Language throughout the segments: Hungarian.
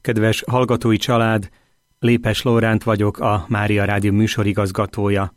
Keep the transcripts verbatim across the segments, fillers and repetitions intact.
Kedves hallgatói család, Lépes Lóránt vagyok, a Mária Rádió műsorigazgatója.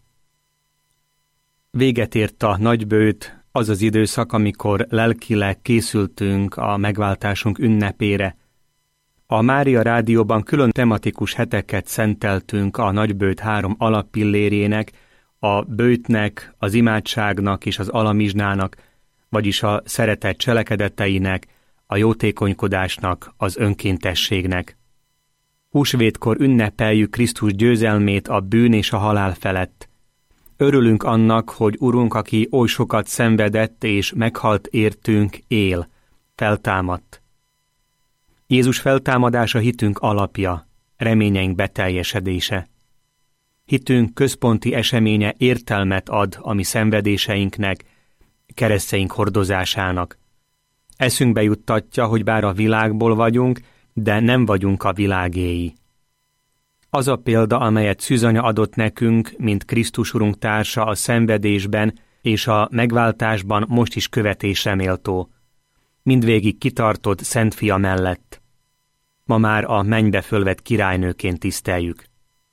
Véget ért a nagybőjt, az az időszak, amikor lelkileg készültünk a megváltásunk ünnepére. A Mária Rádióban külön tematikus heteket szenteltünk a nagybőjt három alappillérjének, a bőjtnek, az imádságnak és az alamizsnának, vagyis a szeretet cselekedeteinek, a jótékonykodásnak, az önkéntességnek. Húsvétkor ünnepeljük Krisztus győzelmét a bűn és a halál felett. Örülünk annak, hogy Urunk, aki oly sokat szenvedett és meghalt értünk, él, feltámadt. Jézus feltámadása hitünk alapja, reményeink beteljesedése. Hitünk központi eseménye értelmet ad a mi szenvedéseinknek, keresztjeink hordozásának. Eszünkbe juttatja, hogy bár a világból vagyunk, de nem vagyunk a világéi. Az a példa, amelyet Szűzanya adott nekünk, mint Krisztus Urunk társa a szenvedésben és a megváltásban, most is követésre méltó. Mindvégig kitartott Szent Fia mellett. Ma már a mennybe fölvett királynőként tiszteljük.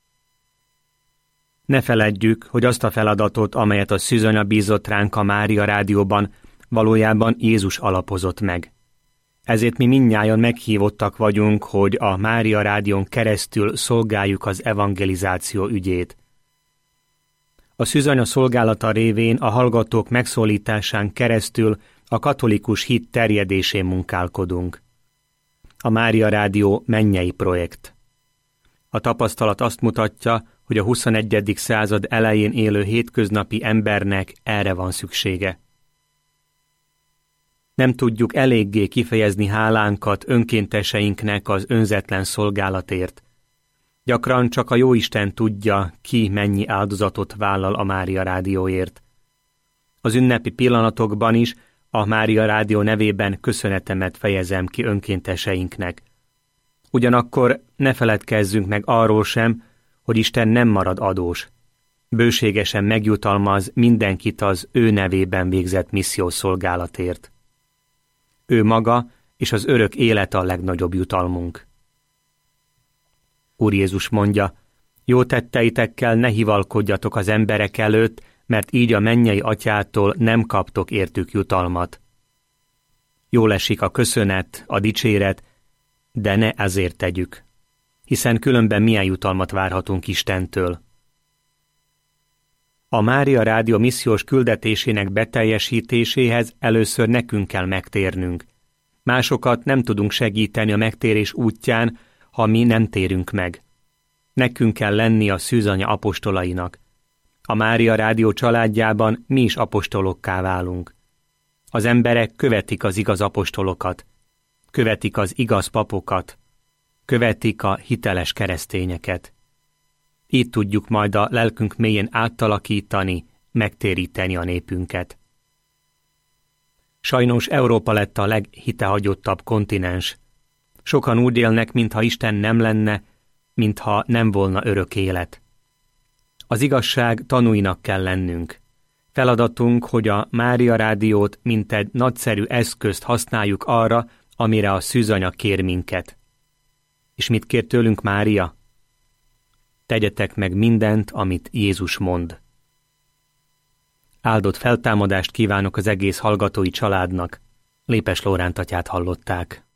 Ne feledjük, hogy azt a feladatot, amelyet a Szűzanya bízott ránk a Mária Rádióban, valójában Jézus alapozott meg. Ezért mi mindnyájan meghívottak vagyunk, hogy a Mária Rádión keresztül szolgáljuk az evangelizáció ügyét. A Szűzanya szolgálata révén a hallgatók megszólításán keresztül a katolikus hit terjedésén munkálkodunk. A Mária Rádió mennyei projekt. A tapasztalat azt mutatja, hogy a huszonegyedik század elején élő hétköznapi embernek erre van szüksége. Nem tudjuk eléggé kifejezni hálánkat önkénteseinknek az önzetlen szolgálatért. Gyakran csak a Jóisten tudja, ki mennyi áldozatot vállal a Mária Rádióért. Az ünnepi pillanatokban is a Mária Rádió nevében köszönetemet fejezem ki önkénteseinknek. Ugyanakkor ne feledkezzünk meg arról sem, hogy Isten nem marad adós. Bőségesen megjutalmaz mindenkit az ő nevében végzett missziószolgálatért. Ő maga és az örök élet a legnagyobb jutalmunk. Úr Jézus mondja, jó tetteitekkel ne hivalkodjatok az emberek előtt, mert így a mennyei atyától nem kaptok értük jutalmat. Jól esik a köszönet, a dicséret, de ne ezért tegyük, hiszen különben milyen jutalmat várhatunk Istentől. A Mária Rádió missziós küldetésének beteljesítéséhez először nekünk kell megtérnünk. Másokat nem tudunk segíteni a megtérés útján, ha mi nem térünk meg. Nekünk kell lenni a Szűzanya apostolainak. A Mária Rádió családjában mi is apostolokká válunk. Az emberek követik az igaz apostolokat, követik az igaz papokat, követik a hiteles keresztényeket. Így tudjuk majd a lelkünk mélyén átalakítani, megtéríteni a népünket. Sajnos Európa lett a leghitehagyottabb kontinens. Sokan úgy élnek, mintha Isten nem lenne, mintha nem volna örök élet. Az igazság tanúinak kell lennünk. Feladatunk, hogy a Mária Rádiót mint egy nagyszerű eszközt használjuk arra, amire a Szűzanya kér minket. És mit kér tőlünk Mária? Tegyetek meg mindent, amit Jézus mond. Áldott feltámadást kívánok az egész hallgatói családnak. Lépes Lóránt atyát hallották.